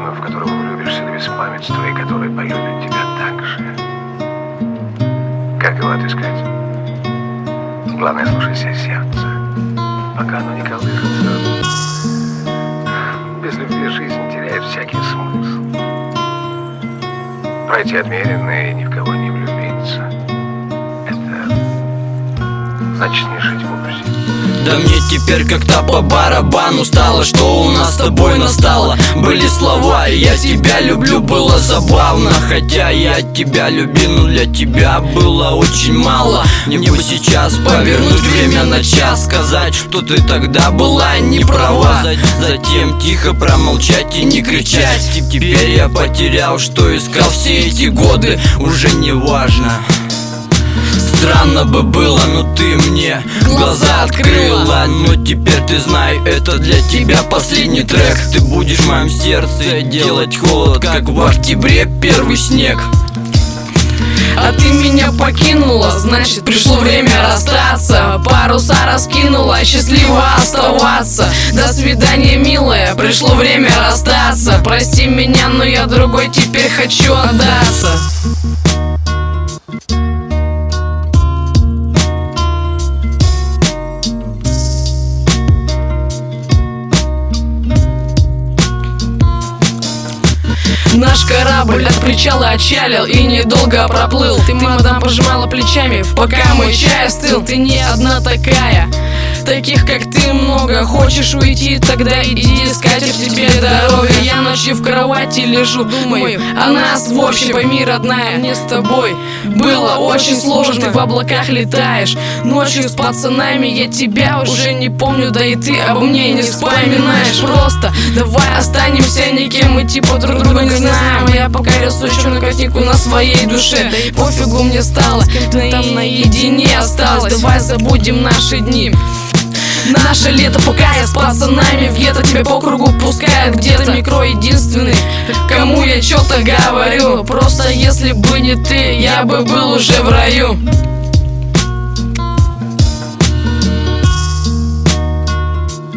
женщину, в которую влюбишься до беспамятства и которая полюбит тебя так же. Как его отыскать? Главное, слушайся сердце, пока оно не колышется. Без любви жизнь теряет всякий смысл. Пройти отмеренно и ни в кого не влюбиться — это значит не жить в образе. Да мне теперь как-то по барабану стало, что у нас с тобой настало. Были слова, я тебя люблю, было забавно. Хотя я тебя любил, но для тебя было очень мало. Мне бы сейчас повернуть время на час, сказать, что ты тогда была не права. Затем тихо промолчать и не кричать. Теперь я потерял, что искал все эти годы, уже не важно. Странно бы было, но ты мне глаза открыла. Но теперь ты знай, это для тебя последний трек. Ты будешь в моем сердце делать холод, как в октябре первый снег. А ты меня покинула, значит пришло время расстаться. Паруса раскинула, счастливо оставаться. До свидания, милая, пришло время расстаться. Прости меня, но я другой теперь хочу отдаться. Наш корабль от причала отчалил и недолго проплыл. Ты, мадам, пожимала плечами, пока мой чай остыл. Ты не одна такая, таких как ты много. Хочешь уйти, тогда иди, скатерть тебе дорога. Я ночью в кровати лежу, думаю о нас в общем. Пойми, родная, мне с тобой было очень сложно. Ты в облаках летаешь ночью с пацанами. Я тебя уже не помню, да и ты обо мне не вспоминаешь. Просто давай останемся никем, мы типа друг друга не знаем. Я пока рисую черную картинку на своей душе. Да и пофигу мне стало, ты там наедине осталась. Давай забудем наши дни, наше лето, пока я с пацанами в гетто. Тебя по кругу пускают где-то, микро единственный, кому я что-то говорю. Просто если бы не ты, я бы был уже в раю.